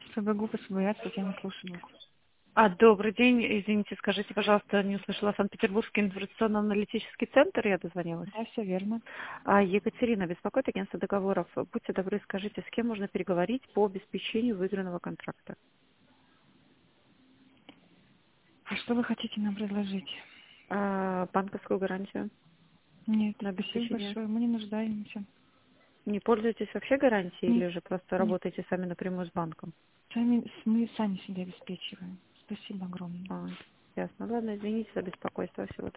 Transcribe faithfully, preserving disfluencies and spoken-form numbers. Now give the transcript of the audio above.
ФБГУ ПСБ, Татьяна, слушаю вас. А, добрый день. Извините, скажите, пожалуйста, не услышала. Санкт-Петербургский информационно-аналитический центр, я дозвонилась. Да, все верно. А, Екатерина, беспокоит агентство договоров. Будьте добры, скажите, с кем можно переговорить по обеспечению выигранного контракта? А что вы хотите нам предложить? А, банковскую гарантию Нет, на спасибо обеспечение. большое, мы не нуждаемся. Не пользуетесь вообще гарантией Нет, или же просто нет, работаете сами напрямую с банком? сами, мы сами себя обеспечиваем. Спасибо огромное. А, ясно. Ладно, извините за беспокойство. Всего